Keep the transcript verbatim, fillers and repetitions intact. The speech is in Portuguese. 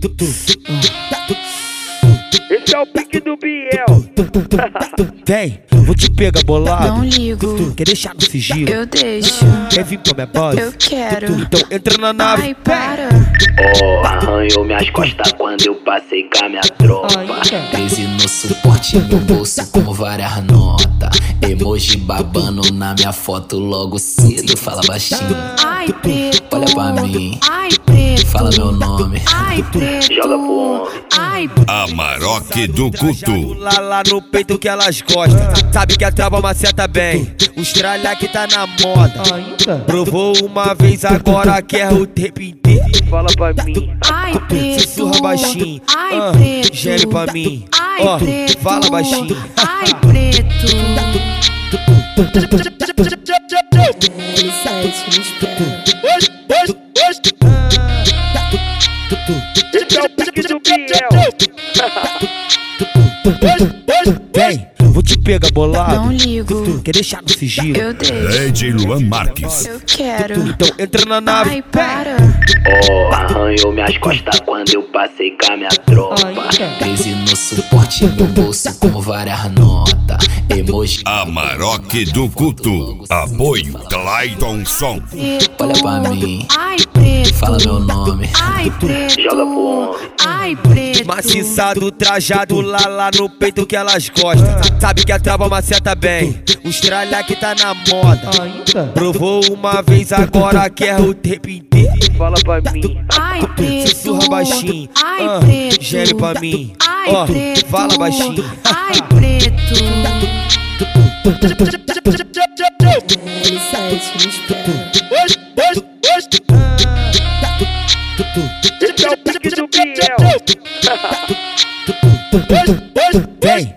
Esse é o pique do Biel. Vem, vou te pegar bolado. Não ligo, Quer deixar no sigilo? eu deixo. Quer vir pra minha base? Eu quero. Então entra na nave. Ai, para. Oh, arranhou minhas costas quando eu passei com a minha tropa. Crise no suporte no bolso com várias notas. Emoji babando na minha foto logo cedo. Fala baixinho, Ai, preto. olha pra mim, Ai, preto. fala meu nome. Ai, preto. Joga pro homem. Ai, Amarok do Culto. Lá, lá no peito que elas gostam. Sabe que a trava maceta bem. O estralha que tá na moda. Provou uma vez, agora quer o tempo inteiro. Fala pra mim. ai, preto. Sussurra baixinho. Ai, ah, preto. Gere pra mim. Ai, Ó, preto. fala baixinho. Ai, preto. Esse é o pique do Biel. Vem, vou te pegar bolado. Não ligo, Quer deixar no sigilo? eu deixo. D J Luan Marques. Eu quero. Então entra na nave. Ai, para. Oh, arranhou minhas costas quando eu passei com a minha tropa. Crise no suporte no bolso com várias notas. Emoji, Amarok do Culto. Apoio Clayton Som. olha pra mim, Ai, preto. fala meu nome. Ai, preto. Joga pro homem. Ai, preto. Maciçado, trajado, lá, lá no peito que elas gostam. Sabe que a trava maceta bem. O estralha que tá na moda. Provou uma vez, agora quer o tempo inteiro. Fala pra mim. Ai, preto. Sussurra baixinho. Ai, ah, preto. Gere pra mim. Ai, Ó, preto. fala baixinho. Ai, preto. Esse é o pique do Biel. Vem,